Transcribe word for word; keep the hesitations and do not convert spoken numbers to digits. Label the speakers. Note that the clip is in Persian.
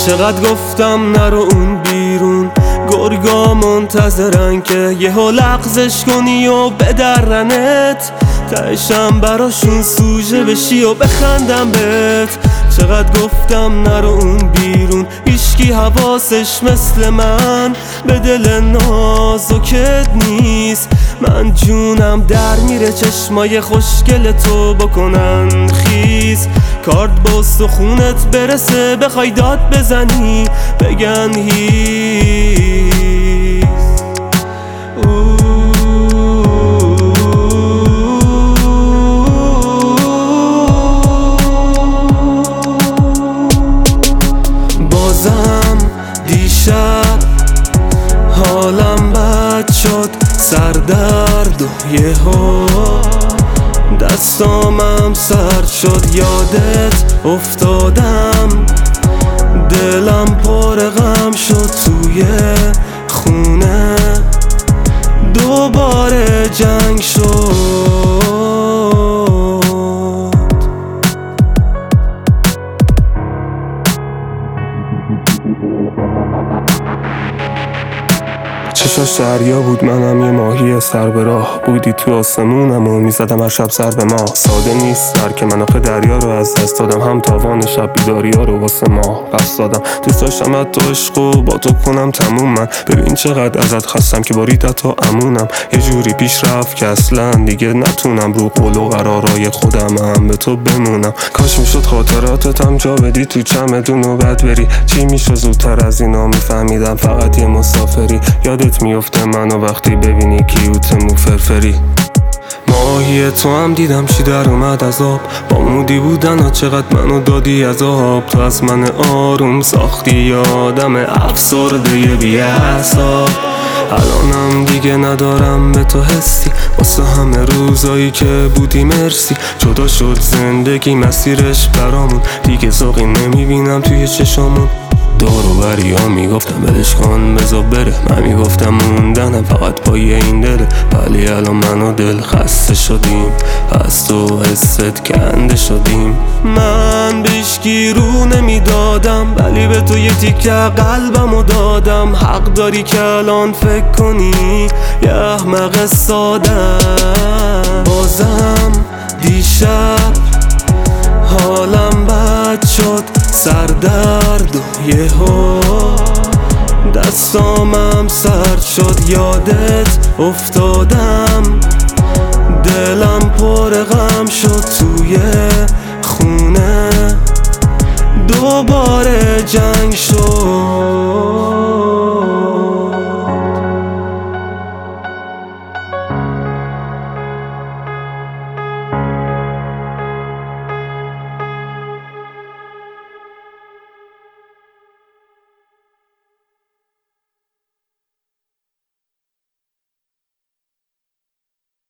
Speaker 1: چقدر گفتم نرو اون بیرون، گرگا منتظرن که یهو لغزش کنی و بدرنت، تهشم براشون سوژه بشی و بخندم بهت. چقدر گفتم نرو اون بیرون، هیچکی حواسش مثل من به دل نازکت نیست. من جونم در میره چشمای خوشگل تو بکنن خیز، کارد با استخونت برسه بخوای داد بزنی بگن هیز. بازم دیشب حالم بد شد، سردرد و یهو دستامم سرد شد، یادت افتادم دلم پر غم شد، توی خونه دوباره جنگ شد. چشاش دریا بود، منم یه ماهی سر به راه، بودی تو آسمونم و میزدم هر شب سر به ما. ساده نیست سر که من آخه دریا رو از دست دادم، هم تاوان شب بیداریا رو واسه ما بس دادم. دوست داشتم حتی عشق و با تو کنم تموم، من ببین چقدر ازت خستم که باریدت تا امونم. یه جوری پیش رفت که اصلا دیگه نتونم رو قول و قرارای خودم هم به تو بمونم. کاش میشد خاطراتتم جا بدی تو چمدون و بعد بری، چی میشه زودتر از اینا میفهمیدم فقط یه مسافری. یادت میفته منو وقتی ببینی کیوت مو فرفری. ماهی تو هم دیدم چی در اومد از آب، با مودی بودن ها چقدر منو دادی از آب. تو از من آروم ساختی یادم افسرده یه بی حساب. الانم دیگه ندارم به تو حسی، واسه همه روزایی که بودی مرسی. جدا شد زندگی مسیرش برامون، دیگه ذوقی نمیبینم توی چشامون. دور و بری ها میگفتم بلش کن بذار بره، من میگفتم موندنم فقط پای این دله. ولی الان من و دل خسته شدیم، از تو حست کنده شدیم. من بیشکی رو نمیدادم ولی به تو یه تیکه قلبمو دادم. حق داری که الان فکر کنی یه احمق سادم. بازم دیشب حالم بد شد، سردرد و یهو دستامم سرد شد، یادت افتادم دلم پر غم شد، توی خونه دوباره جنگ شد.